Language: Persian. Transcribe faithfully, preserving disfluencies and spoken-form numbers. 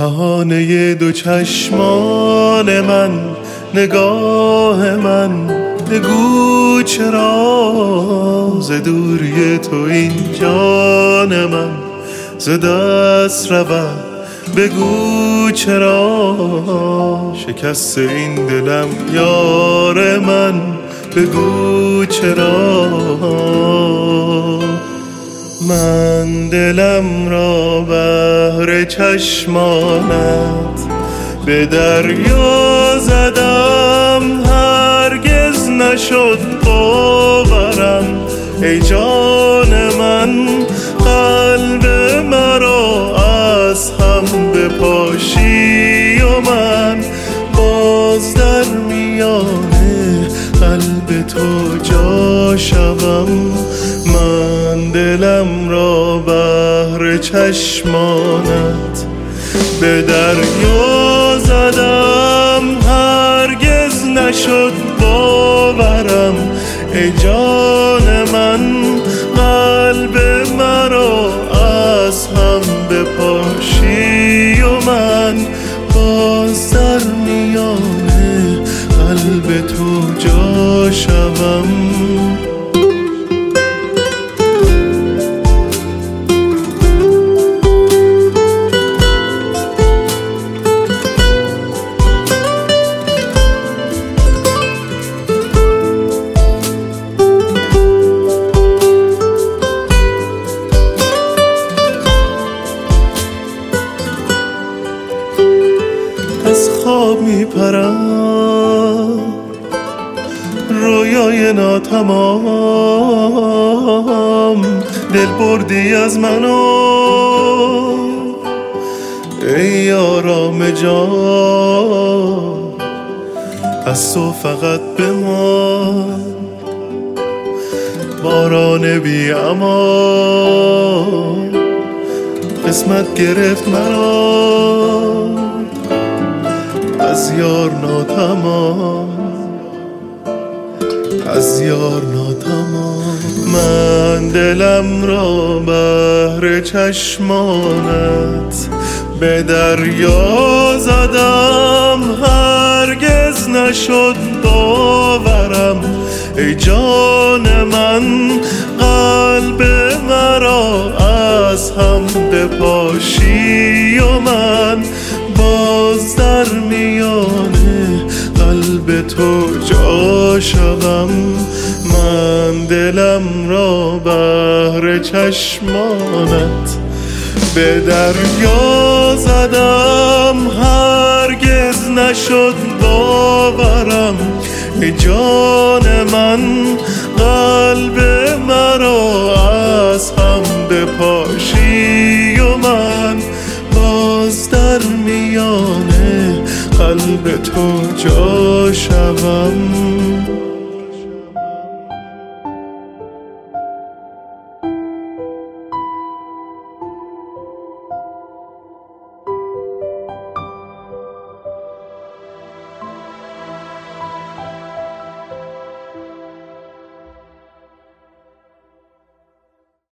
بهانه دو چشمان من، نگاه من، بگو چرا ز دوری تو این جان من ز دست رود، بگو چرا شکست این دلم یار من، بگو چرا من دلم را بهر چشمانت به دریا زدم، هرگز نشد باورم ای جان من، قلب مرا از هم بپاشی و من باز در میان قلب تو جا شوم. من دلم را بهر چشمانت به دریا زدم، هرگز نشد باورم ای جان من، قلب مرا از هم بپاشی و من باز در میان قلب تو جا شوم. از خواب می پرم رویای ناتمام، دل بردی از منو ای آرام جان، از تو فقط بمان باران بی امان، قسمت گرفت مرا از یار ناتمام، از یار ناتمام. من دلم را بهر چشمانت به دریا زدم، هرگز نشد باورم ای جان من، قلب مرا از هم بپاشی و من باز در میان قلب تو جا شوم. من دلم را بهر چشمانت به دریا زدم، هرگز نشد باورم ای جان من، قلب مرا از هم بپاشی و من باز در میان قلب تو جا شوم.